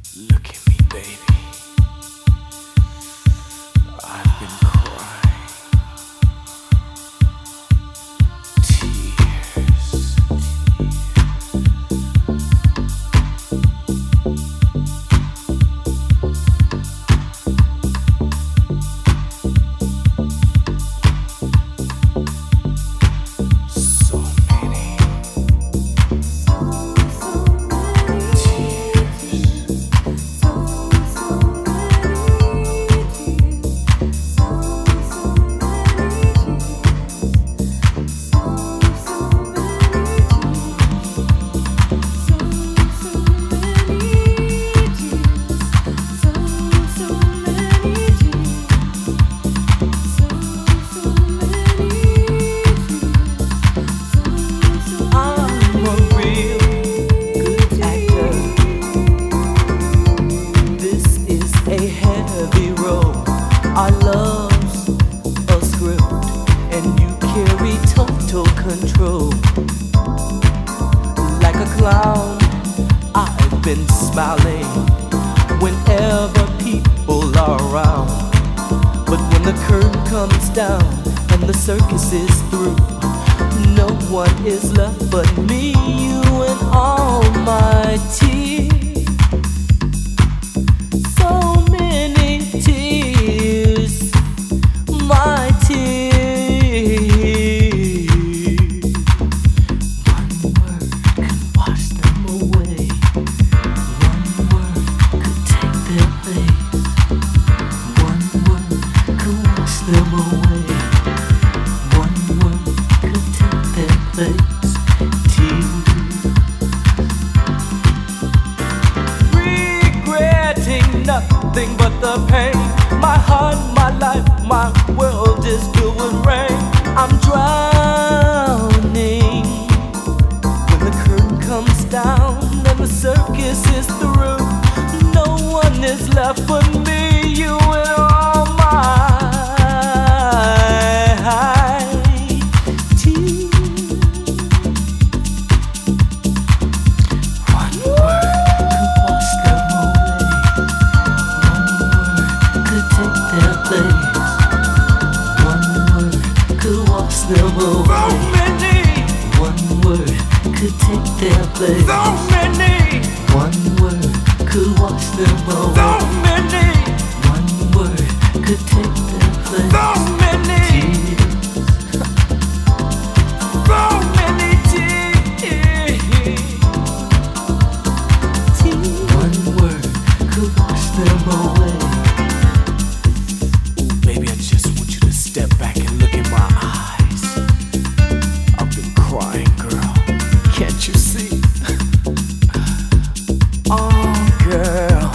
Look at me, baby. I've been crying tears. So many I'm a real good actor. This is a heavy role. Our love's a script, and you carry total control. Like a clown, I've been smiling whenever people are around. But when the curtain comes down and the circus is through, no one is left but me, you, and all my tears. So many tears, my tears. One word can wash them away. One word could take their place. One word could wash them away. One word could take their place. Tears. Regretting nothing but the pain. My heart, my life, my world is filled with rain. I'm drowning when the curtain comes down and the circus is through. No one is left but me, you, and all my tears. One word could wash them away. One word could take their place. One word could wash them away. So many. One word could take their place. So many. One word could wash them away. So many. One word could take their place. So many. So many tears. One word could wash them away. Baby, I just want you to step back and look in my eyes. I've been crying, girl. Can't you see? Oh, girl.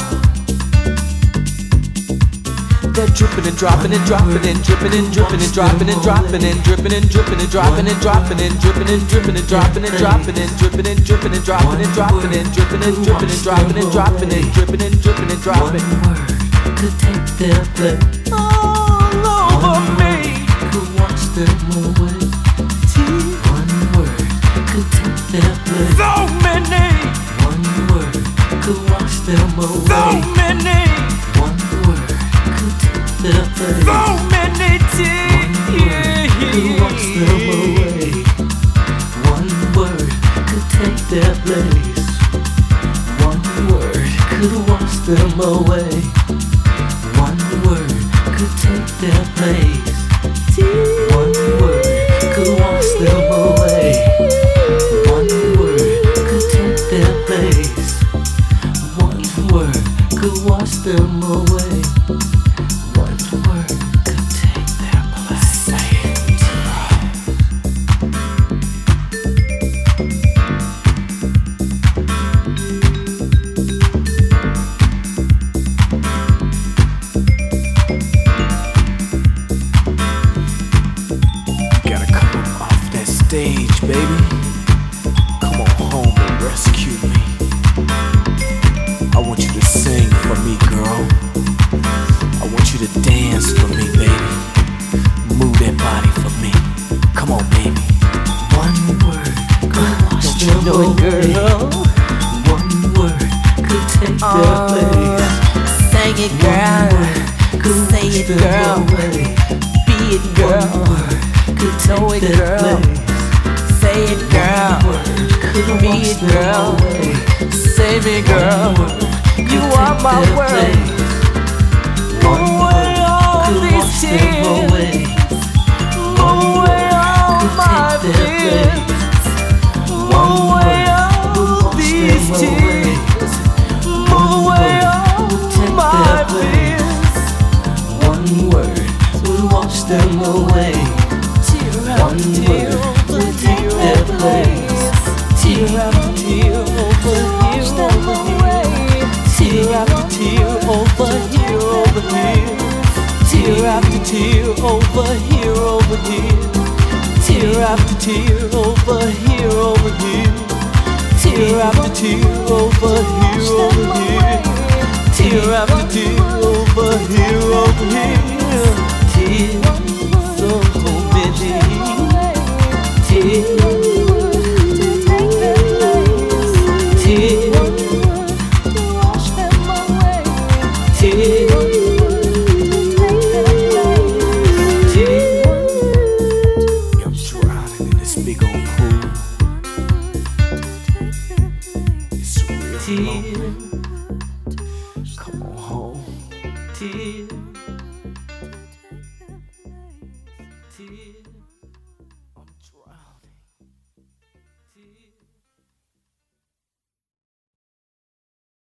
They're dripping and dropping and dropping and dripping and dripping and dropping and dropping and dripping and dripping and dropping and dropping and dripping and dripping and dropping and dropping and dripping and dripping and dropping and dropping and dripping and dripping and dropping and dropping and dripping and dripping and dropping. One word could take their place. All over me. Could wash them away. One word could take their place. So many. One word could wash them away. So many. One word could take their place. So many tears. Could wash them away. One word could take their place. One word could wash them away. One word could take their place. One word could wash them away. One word could take their place. One word could wash them away. One word could take their place. Say it. Gotta come off that stage, baby. Come on home and rescue me. I want you to sing for me, girl. I want you to dance for me, baby. Move that body for me. Come on, baby. One word could wash them away. Girl. One word could take their place. Say it, girl. Say it, girl. Be it, girl. Could Know it, take their girl. place. Say it, girl. Could Be wash it, them girl. away. Say me, girl. You are my world. Move away all these tears. Move away all my fears. Move away all these tears. Move away all my fears. One word would wash them away. One word would take their place. Tear after tear over here, over here. Tear after tear over here, over here. Tear after tear over here, over here. Tear after tear over here, over here. Tear after tear over here, over here. Tear after tear over here, over here. Tears so many. Tears. I'm drowning in this big old pool. It's real lonely. Come on home. Tears.